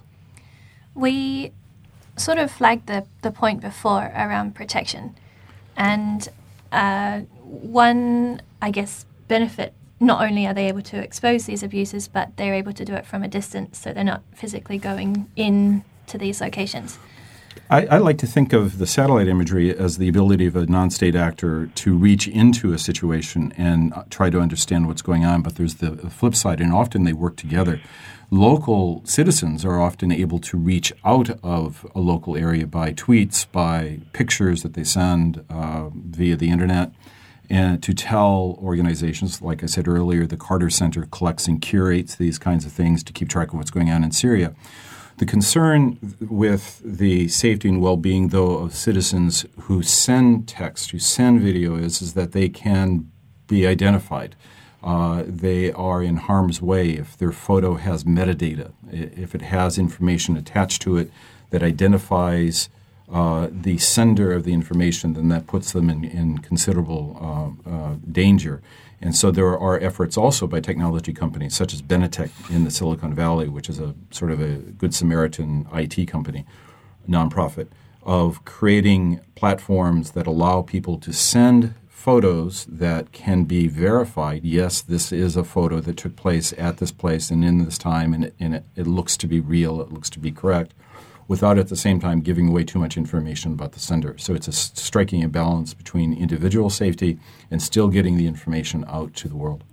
We sort of flagged the, the point before around protection. And uh, one, I guess, benefit, not only are they able to expose these abuses, but they're able to do it from a distance, so they're not physically going in to these locations. I, I like to think of the satellite imagery as the ability of a non-state actor to reach into a situation and try to understand what's going on, but there's the flip side, and often they work together. Local citizens are often able to reach out of a local area by tweets, by pictures that they send uh, via the internet, and to tell organizations, like I said earlier, the Carter Center collects and curates these kinds of things to keep track of what's going on in Syria. The concern with the safety and well-being, though, of citizens who send text, who send video is, is that they can be identified. Uh, they are in harm's way if their photo has metadata, if it has information attached to it that identifies uh, the sender of the information, then that puts them in, in considerable uh, uh, danger. And so there are efforts also by technology companies such as Benetech in the Silicon Valley, which is a sort of a Good Samaritan I T company, nonprofit, of creating platforms that allow people to send photos that can be verified. Yes, this is a photo that took place at this place and in this time, and it, and it, it looks to be real, it looks to be correct, without at the same time giving away too much information about the sender. So it's a striking imbalance between individual safety and still getting the information out to the world.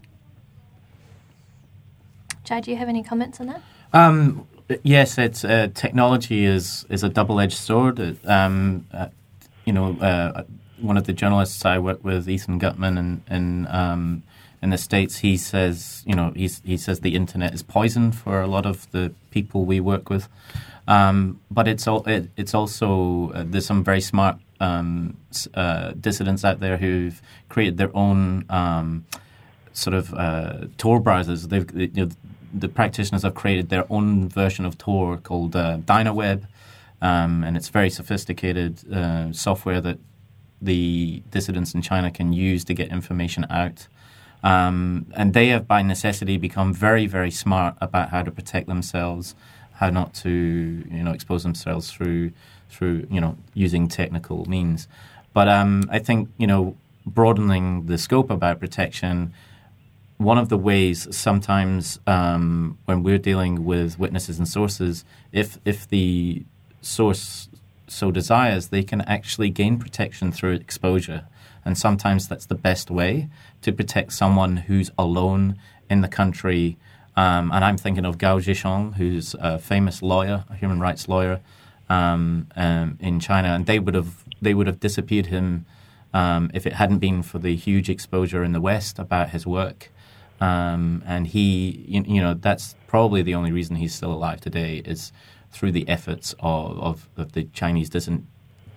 Jai, do you have any comments on that? Um, yes, it's uh, technology is is a double-edged sword. It, um, uh, you know, uh, one of the journalists I work with, Ethan Gutman, in in, um, in the States, he says, you know, he's, he says the internet is poison for a lot of the people we work with. Um, but it's all, it, it's also uh, there's some very smart um, uh, dissidents out there who've created their own um, sort of uh, Tor browsers. They've you know, the practitioners have created their own version of Tor called uh, DynaWeb, um, and it's very sophisticated uh, software that the dissidents in China can use to get information out. Um, and they have, by necessity, become very, very smart about how to protect themselves, how not to, you know, expose themselves through, through you know, using technical means. But um, I think, you know, broadening the scope about protection, one of the ways sometimes um, when we're dealing with witnesses and sources, if if the source so desires, they can actually gain protection through exposure. And sometimes that's the best way to protect someone who's alone in the country. Um, and I'm thinking of Gao Zhishong, who's a famous lawyer, a human rights lawyer um, um, in China. And they would have they would have disappeared him um, if it hadn't been for the huge exposure in the West about his work. Um, and he, you, you know, that's probably the only reason he's still alive today is through the efforts of, of, of the Chinese dissident,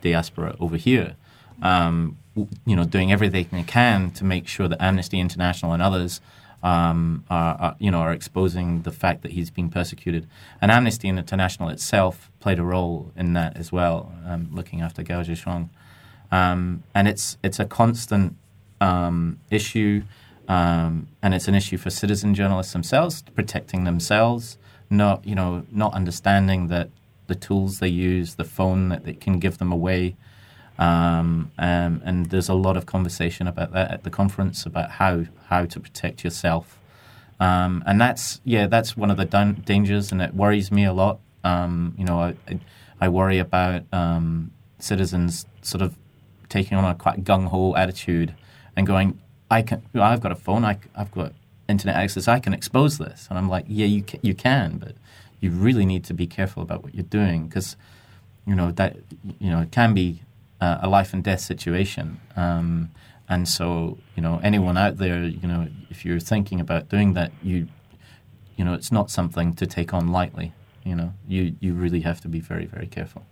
diaspora over here, um, you know, doing everything they can to make sure that Amnesty International and others um, are, are, you know, are exposing the fact that he's being persecuted. And Amnesty International itself played a role in that as well, um, looking after Gao Zhishong. Um, and it's it's a constant um, issue, um, and it's an issue for citizen journalists themselves, protecting themselves, not you know not understanding that the tools they use, the phone that they can give them away, um, um, and there's a lot of conversation about that at the conference about how how to protect yourself, um, and that's yeah that's one of the dan- dangers, and it worries me a lot. Um, you know, I I, I worry about um, citizens sort of taking on a quite gung-ho attitude and going, I can, I've got a phone, I, I've got internet access, I can expose this. And I'm like, yeah, you can, you can, but you really need to be careful about what you're doing because, you know, that, you know, it can be uh, a life and death situation. Um, and so, you know, anyone out there, you know, if you're thinking about doing that, you, you know, it's not something to take on lightly. You know, you, you really have to be very, very careful.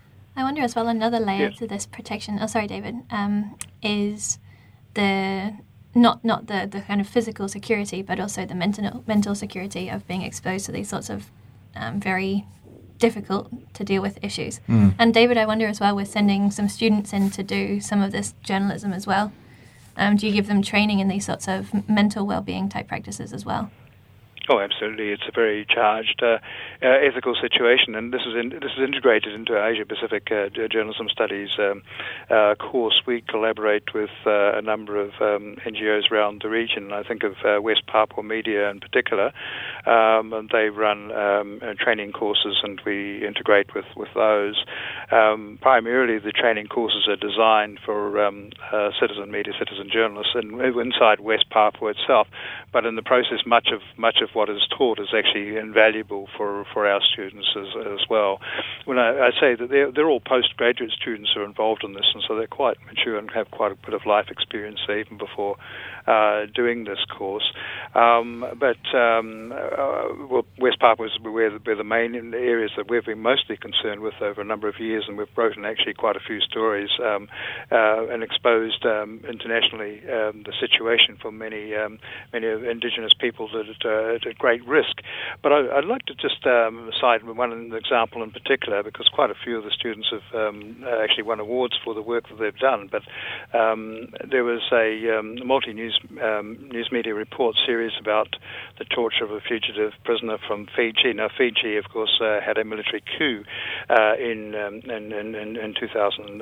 I wonder as well, another layer Yeah. to this protection, oh sorry David, um, is the, not not the, the kind of physical security, but also the mental mental security of being exposed to these sorts of um, very difficult to deal with issues. Mm. And David, I wonder as well, we're sending some students in to do some of this journalism as well. Um, do you give them training in these sorts of mental well-being type practices as well? Oh, absolutely. It's a very charged uh, uh, ethical situation, and this is in, this is integrated into our Asia-Pacific uh, Journalism Studies um, uh, course. We collaborate with uh, a number of um, N G Os around the region. I think of uh, West Papua Media in particular, um, and they run um, uh, training courses, and we integrate with, with those. Um, primarily, the training courses are designed for um, uh, citizen media, citizen journalists, and inside West Papua itself. But in the process, much of much of what is taught is actually invaluable for, for our students as, as well. When I, I say that they're, they're all postgraduate students who are involved in this, and so they're quite mature and have quite a bit of life experience even before uh, doing this course. Um, but um, uh, well, West Papua is where the, where the main areas that we've been mostly concerned with over a number of years, and we've written actually quite a few stories um, uh, and exposed um, internationally um, the situation for many um, many indigenous people that are at great risk. But I, I'd like to just um, cite one example in particular, because quite a few of the students have um, actually won awards for the work that they've done. But um, there was a um, multi-news um, news media report series about the torture of a fugitive prisoner from Fiji. Now, Fiji, of course, uh, had a military coup uh, in, um, in, in in two thousand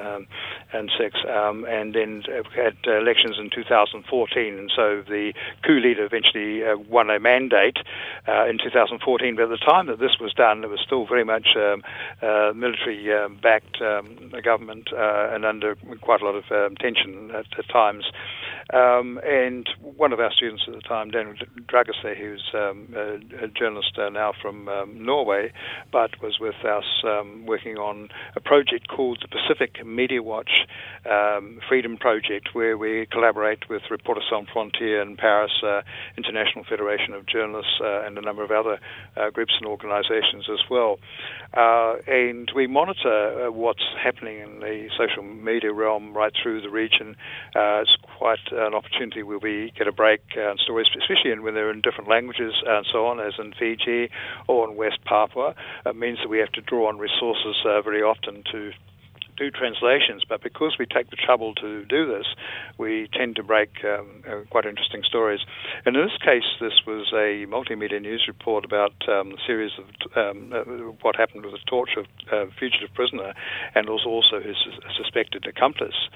six, um, and then had elections in two thousand fourteen, and so the coup leader eventually uh, won a mandate uh, in two thousand fourteen. But at the time that this was done, it was still very much um, uh, military-backed um, government uh, and under quite a lot of um, tension at, at times. Um, and one of our students at the time, Daniel Dragase, who's um, a, a journalist uh, now from um, Norway, but was with us um, working on a project called the Pacific Media Watch um, Freedom Project, where we collaborate with Reporters Sans Frontières in Paris, uh, International Federation of Journalists, uh, and a number of other uh, groups and organizations as well. Uh, and we monitor uh, what's happening in the social media realm right through the region. Uh, it's quite an opportunity where we get a break uh, on stories, especially when they're in different languages and so on, as in Fiji or in West Papua. It means that we have to draw on resources uh, very often to do translations, but because we take the trouble to do this, we tend to break um, uh, quite interesting stories. And in this case, this was a multimedia news report about um, a series of um, uh, what happened with the torture of a uh, fugitive prisoner and also, also his suspected accomplice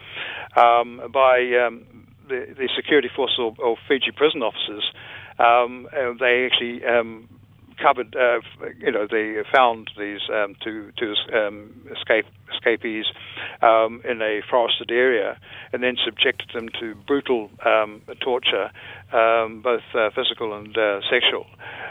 um, by um, the, the security force or, or Fiji prison officers. Um, uh, they actually um, covered, uh, you know, they found these um, two, two um, escape, escapees um, in a forested area and then subjected them to brutal um, torture, um, both uh, physical and uh, sexual.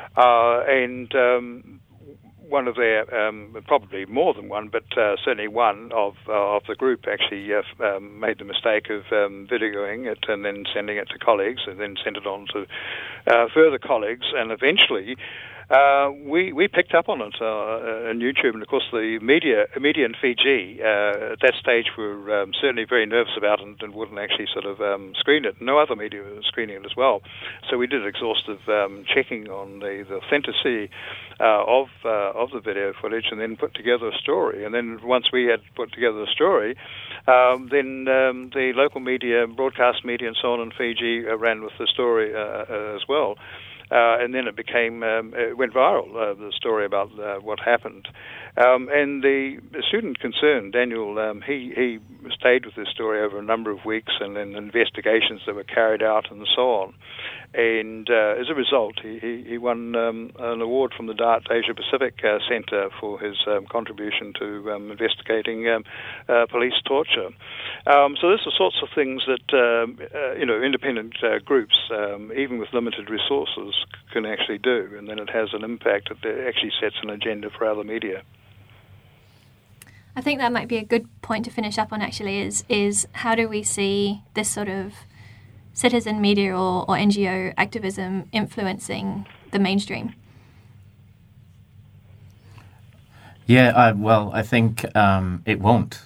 Uh, and um, one of their, um, probably more than one, but uh, certainly one of uh, of the group actually uh, um, made the mistake of um, videoing it and then sending it to colleagues and then sent it on to uh, further colleagues, and eventually Uh, we, we picked up on it uh, on YouTube, and of course the media media in Fiji uh, at that stage were um, certainly very nervous about it and, and wouldn't actually sort of um, screen it. No other media was screening it as well. So we did exhaustive um, checking on the, the authenticity uh, of uh, of the video footage, and then put together a story. And then once we had put together the story, um, then um, the local media, broadcast media, and so on in Fiji uh, ran with the story uh, uh, as well. Uh, and then it became, um, it went viral, uh, the story about uh, what happened. Um, and the, the student concerned, Daniel, um, he, he stayed with this story over a number of weeks, and then investigations that were carried out and so on. And uh, as a result, he, he, he won um, an award from the DART Asia Pacific uh, Centre for his um, contribution to um, investigating um, uh, police torture. Um, so these are sorts of things that, um, uh, you know, independent uh, groups, um, even with limited resources, can actually do. And then it has an impact that actually sets an agenda for other media. I think that might be a good point to finish up on, actually, is is how do we see this sort of citizen media or, or N G O activism influencing the mainstream? Yeah, uh, well, I think um, it won't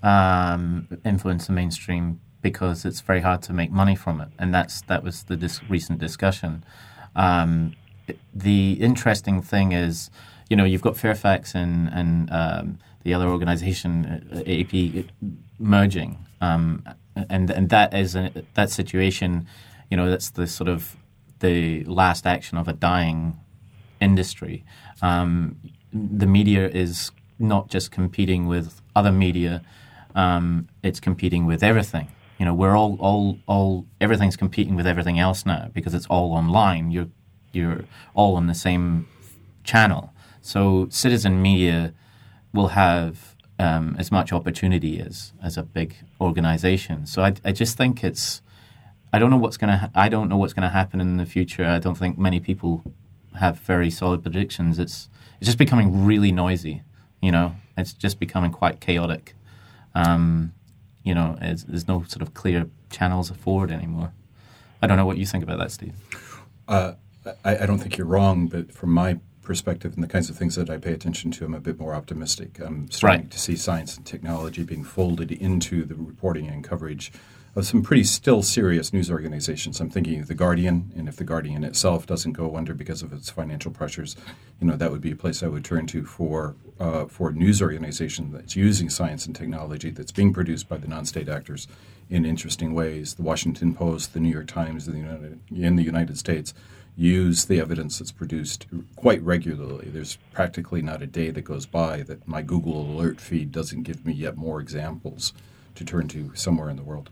um, influence the mainstream because it's very hard to make money from it, and that's that was the dis- recent discussion. Um, the interesting thing is, you know, you've got Fairfax and and um, the other organization, A A P, merging. Um, and and that is a, that situation, you know, that's the sort of the last action of a dying industry. Um, the media is not just competing with other media; um, it's competing with everything. You know, we're all all all everything's competing with everything else now because it's all online. You're you're all on the same channel. So citizen media will have um, as much opportunity as, as a big organization. So I, I just think it's I don't know what's going to ha- I don't know what's going to happen in the future. I don't think many people have very solid predictions. It's it's just becoming really noisy. You know, it's just becoming quite chaotic. Um, you know, there's no sort of clear channels forward anymore. I don't know what you think about that, Steve. Uh, I, I don't think you're wrong, but from my perspective and the kinds of things that I pay attention to, I'm a bit more optimistic. I'm starting right. to see science and technology being folded into the reporting and coverage of some pretty still serious news organizations. I'm thinking of The Guardian, and if The Guardian itself doesn't go under because of its financial pressures, you know, that would be a place I would turn to for uh, for a news organization that's using science and technology that's being produced by the non-state actors in interesting ways. The Washington Post, the New York Times in the United, in the United States use the evidence that's produced quite regularly. There's practically not a day that goes by that my Google alert feed doesn't give me yet more examples to turn to somewhere in the world.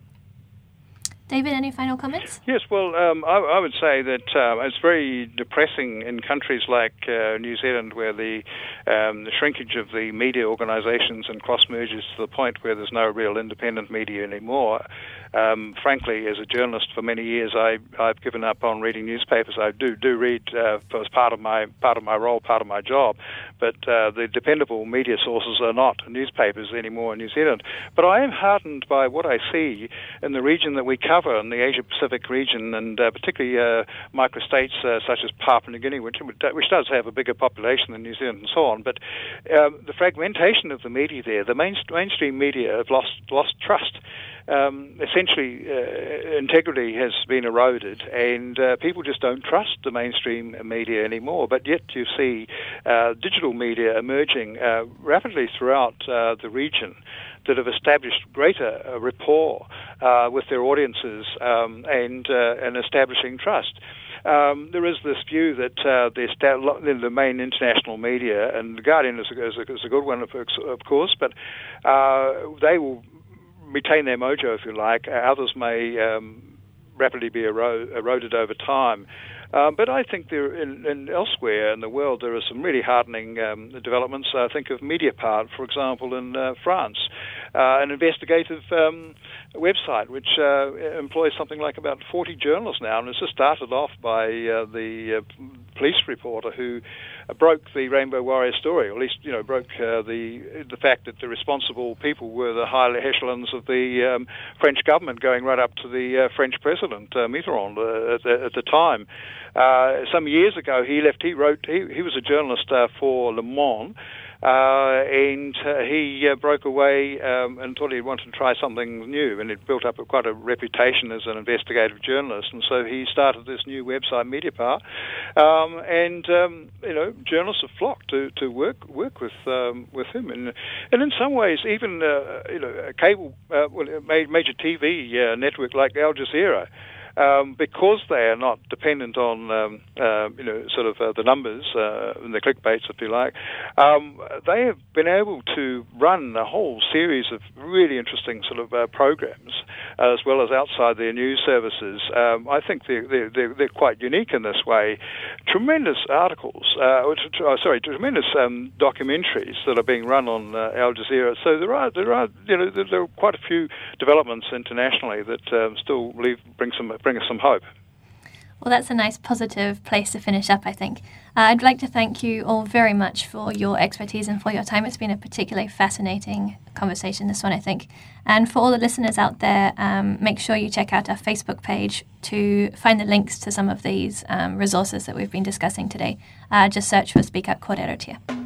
David, any final comments? Yes, well, um, I, I would say that um, it's very depressing in countries like uh, New Zealand, where the, um, the shrinkage of the media organisations and cross-merges to the point where there's no real independent media anymore. Um, frankly, as a journalist for many years, I, I've given up on reading newspapers. I do do read uh, as part of my part of my role, part of my job, but uh, the dependable media sources are not newspapers anymore in New Zealand. But I am heartened by what I see in the region that we cover, in the Asia Pacific region, and uh, particularly uh, microstates uh, such as Papua New Guinea, which, which does have a bigger population than New Zealand and so on. But um, the fragmentation of the media there, the main, mainstream media have lost lost trust. Um, essentially, uh, integrity has been eroded, and uh, people just don't trust the mainstream media anymore. But yet you see uh, digital media emerging uh, rapidly throughout uh, the region that have established greater uh, rapport uh, with their audiences um, and uh, and establishing trust. Um, there is this view that uh, the, the main international media, and The Guardian is a, is a, is a good one, of, of course, but uh, they will retain their mojo, if you like. Others may um, rapidly be ero- eroded over time. Um, but I think there, in, in elsewhere in the world, there are some really heartening um, developments. I think of Mediapart, for example, in uh, France. uh, an investigative um, website which uh, employs something like about forty journalists now, and it's just started off by uh, the uh, police reporter who broke the Rainbow Warrior story, or at least, you know, broke uh, the the fact that the responsible people were the high echelons of the um, French government, going right up to the uh, French president, uh, Mitterrand, uh, at, the, at the time. Uh, some years ago, he left. He wrote. He, he was a journalist uh, for Le Monde. Uh, and uh, he uh, broke away um, and thought he wanted to try something new, and it built up a, quite a reputation as an investigative journalist. And so he started this new website, Mediapart, um, and um, you know, journalists have flocked to, to work work with um, with him. And and in some ways, even uh, you know, a cable, uh, well, a major T V uh, network like Al Jazeera. Um, because they are not dependent on, um, uh, you know, sort of uh, the numbers uh, and the clickbaits, if you like, um, they have been able to run a whole series of really interesting sort of uh, programs, uh, as well as outside their news services. Um, I think they're, they're, they're quite unique in this way. Tremendous articles, uh, or, oh, sorry, tremendous um, documentaries that are being run on uh, Al Jazeera. So there are, there are, you know, there, there are quite a few developments internationally that um, still leave, bring some. bring us some hope. Well, that's a nice positive place to finish up, I think. Uh, I'd like to thank you all very much for your expertise and for your time. It's been a particularly fascinating conversation, this one, I think. And for all the listeners out there, um, make sure you check out our Facebook page to find the links to some of these um, resources that we've been discussing today. Uh, just search for Speak Up Kōrero Tia.